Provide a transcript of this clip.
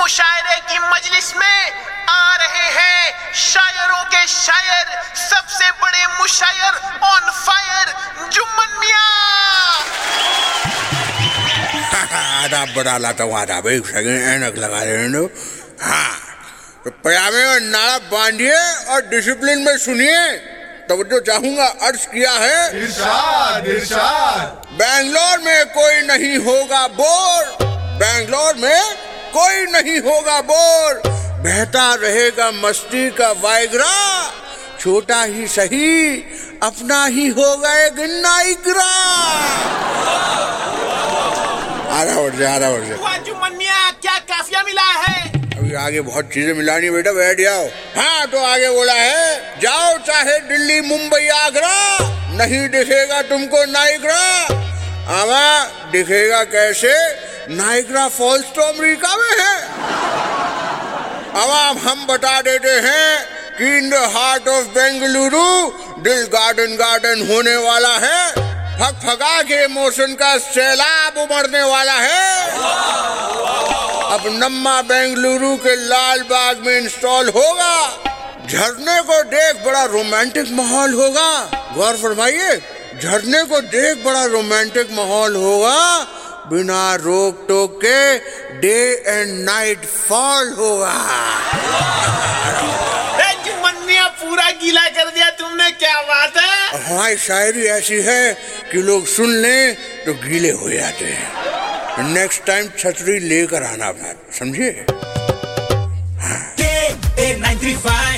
मुशायरे की मजलिस में आ रहे हैं शायरों के शायर, सबसे बड़े मुशायर ऑन फायर, जुम्मन मियां। आदाब बड़ा लाता हूँ, आदाब। एक सेकंड ऐनक लगा रहे हैं। हाँ, तो पजामे में नाड़ा बांधिए और डिसिप्लिन में सुनिए। तवज्जो चाहूंगा। अर्ज किया है इरशाद इरशाद। बेंगलोर में कोई नहीं होगा बोर, बेंगलोर में कोई नहीं होगा बोर, बहता रहेगा मस्ती का वाइग्रा, छोटा ही सही अपना ही होगा एक नाइग्रा। आ रहा जुम्मन मियां, क्या काफिया मिला है? अभी आगे बहुत चीजें मिलानी बेटा, बैठ जाओ। हाँ, तो आगे बोला है जाओ चाहे दिल्ली मुंबई आगरा, नहीं दिखेगा तुमको नाइग्रा। आवा दिखेगा कैसे? नाइग्रा फॉल्स तो अमेरिका में है। अब हम बता देते हैं कि in the heart of Bengaluru दिल गार्डन गार्डन होने वाला है। फका के इमोशन का सैलाब उमड़ने वाला है। अब नम्मा बेंगलुरु के लाल बाग में इंस्टॉल होगा। झरने को देख बड़ा रोमांटिक माहौल होगा। गौर फरमाइए, झरने को देख बड़ा रोमांटिक माहौल होगा। बिना रोक टोक के डे एंड नाइट फॉल होगा। पूरा गीला कर दिया तुमने, क्या बात है? हमारी शायरी ऐसी है कि लोग सुन लें तो गीले हो जाते हैं। नेक्स्ट टाइम छतरी लेकर आना, समझिए? 935